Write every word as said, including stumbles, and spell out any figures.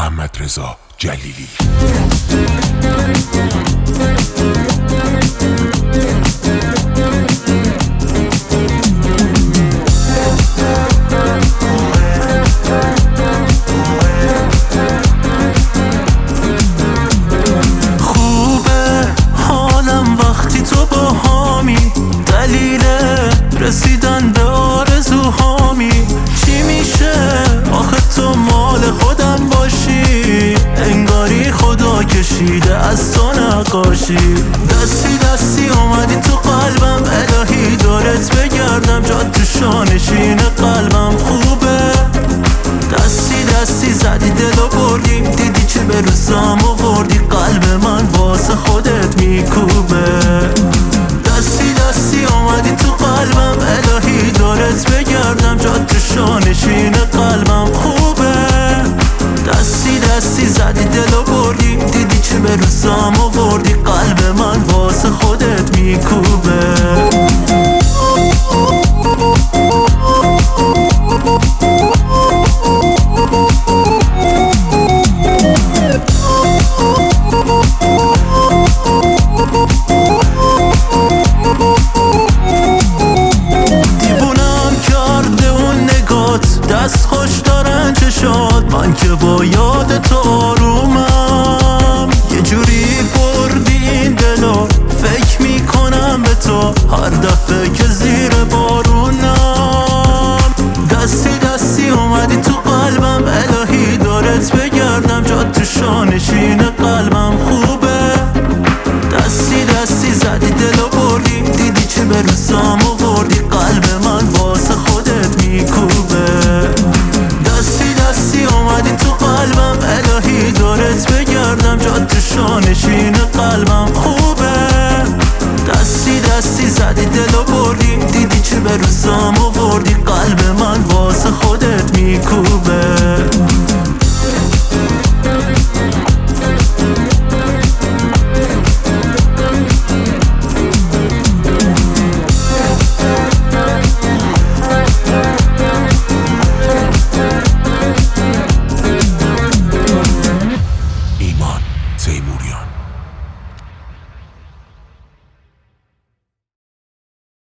محمد رضا جلیلی. خوبه حالم وقتی تو با هامی، دلیل رسیدن به آرزوهامی. چی میشه آخه تو مال خودم باشی، انگاری خدا کشیده از تو نقاشی. دستی دستی اومدی تو قلبم، الهی دارت بگردم جا تو شانشین قلبم. خوبه دستی دستی زدی دلو بردی، دیدی چه به روزام آوردی، قلب من واسه خودت میکوبه. دستی دستی اومدی تو قلبم، الهی دارت بگردم جا تو شانشین قلبم. خوبه دستی دستی زدی دلو بردی، دیدی چه به روزام آوردی، قلب من واسه خودت میکوبه. دست خوش دارن چشات، من که با یاد تو آروم